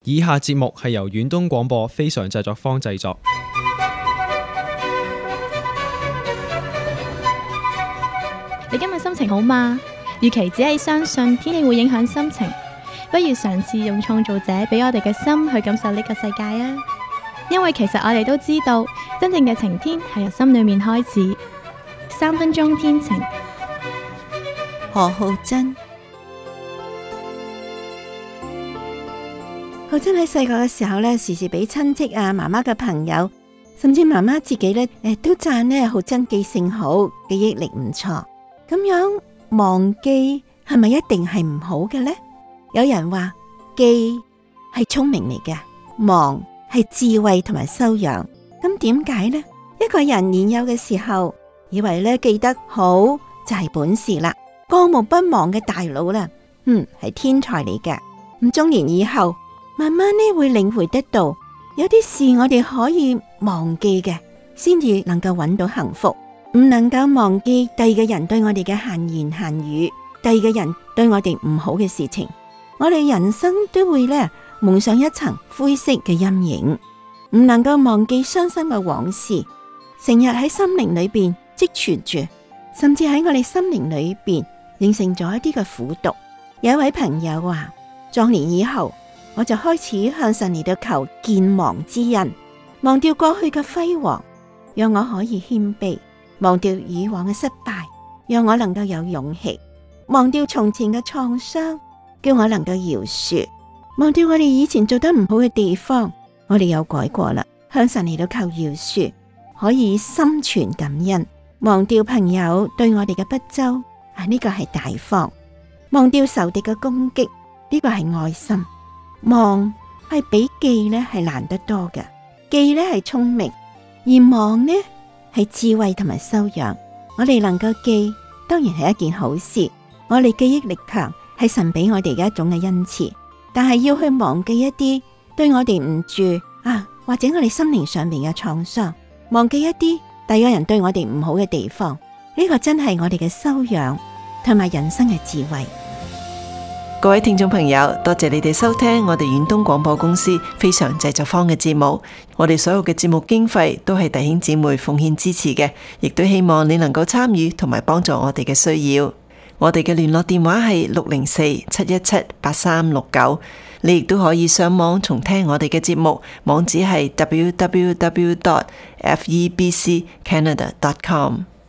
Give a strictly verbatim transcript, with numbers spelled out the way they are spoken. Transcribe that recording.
以下節目係由遠東廣播非常製作坊製作。 你今日心情好嗎？與其只係相信天氣會影響心情，不如嘗試用創造者俾我哋嘅心去感受呢個世界啊！因為其實我哋都知道，真正嘅晴天係由心裏面開始。三分鐘天晴， 何浩珍。浩珍喺細個嘅時候呢，時時俾親戚啊、媽媽嘅朋友，甚至媽媽自己呢，誒都讚呢浩珍記性好，記憶力唔錯。咁樣忘記係咪一定係唔好嘅呢？有人話記係聰明嚟嘅，忘係智慧同埋修養。咁點解呢？一個人年幼嘅時候，以為咧記得好就係本事啦，過目不忘嘅大佬啦，嗯係天才嚟嘅。咁中年以後，慢慢呢會領會得到，有啲事我哋可以忘記嘅，先至能夠揾到幸福。唔能夠忘記第二個人對我哋嘅閒言閒語，第二個人對我哋唔好嘅事情，我哋人生都會咧蒙上一層灰色嘅陰影。唔能夠忘記傷心嘅往事，成日喺心靈裏邊積存住，甚至喺我哋心靈裏邊形成咗一啲嘅苦毒。有一位朋友話，壯年以後我就開始向神嚟到求健忘之恩，忘掉過去嘅輝煌，讓我可以謙卑。忘掉以往嘅失敗，讓我能夠有勇氣；忘掉從前嘅創傷，叫我能夠饒恕；忘掉我哋以前做得唔好嘅地方，我哋有改過啦，向神嚟到求饒恕，可以心存感恩；忘掉朋友對我哋嘅不周，啊呢個係大方；忘掉仇敵嘅攻擊，呢個係愛心。忘係比記呢係難得多嘅，記呢係聰明，而忘呢係智慧同埋修養。我哋能夠記，當然係一件好事。我哋記憶力強，係神俾我哋嘅一種嘅恩賜。但係要去忘記一啲對我哋唔住啊，或者我哋心靈上面嘅創傷，忘記一啲第二個人對我哋唔好嘅地方，呢個真係我哋嘅修養同埋人生嘅智慧。 各位聽眾朋友，多謝你哋收聽我哋遠東廣播公司非常製作坊嘅節目。我哋所有嘅節目經費都係弟兄姊妹奉獻支持嘅，亦都希望你能夠參與同埋幫助我哋嘅需要。我哋嘅聯絡電話係六零四七一七八三六九，你亦都可以上網重聽我哋嘅節目，網址係 w w w dot f e b c canada dot com。